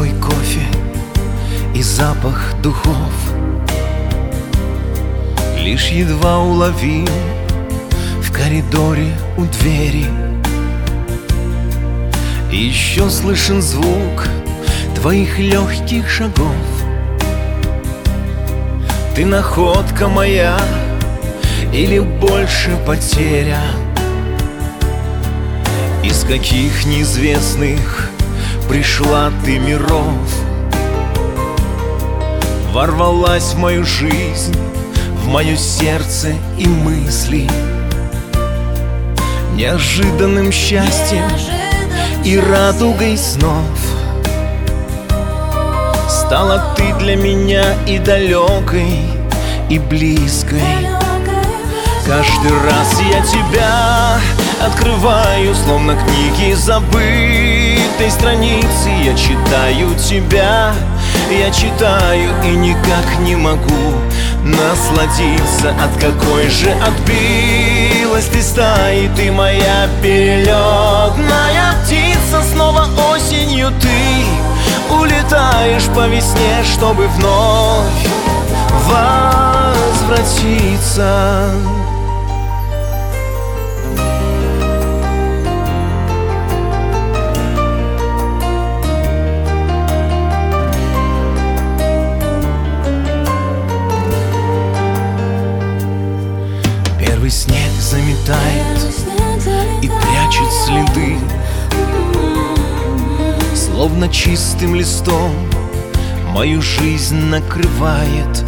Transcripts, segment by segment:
твой кофе и запах духов лишь едва уловим в коридоре у двери. И еще слышен звук твоих легких шагов. Ты находка моя или больше потеря? Из каких неизвестных пришла ты миров? Ворвалась в мою жизнь, в мое сердце и мысли неожиданным счастьем и радугой снов. Стала ты для меня и далекой, и близкой. Каждый раз я тебя открываю, словно книги забытой страницы. Я читаю тебя, я читаю и никак не могу насладиться. От какой же отбилась ты стаи, ты моя перелетная птица. Снова осенью ты улетаешь по весне, чтобы вновь возвратиться. Первый снег заметает и прячет следы, словно чистым листом мою жизнь накрывает.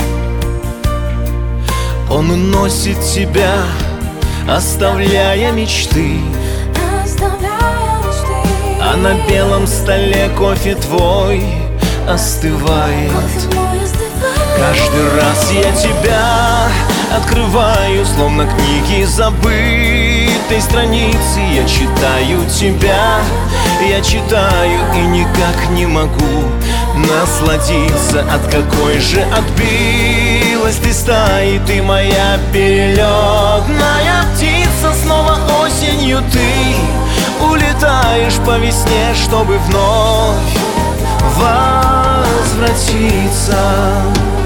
Он уносит тебя, оставляя мечты, а на белом столе кофе твой остывает. Каждый раз я тебя открываю, словно книги забытой страницы. Я читаю тебя, я читаю и никак не могу насладиться. От какой же отбилась ты стаи, ты моя перелетная птица. Снова осенью ты улетаешь по весне, чтобы вновь возвратиться.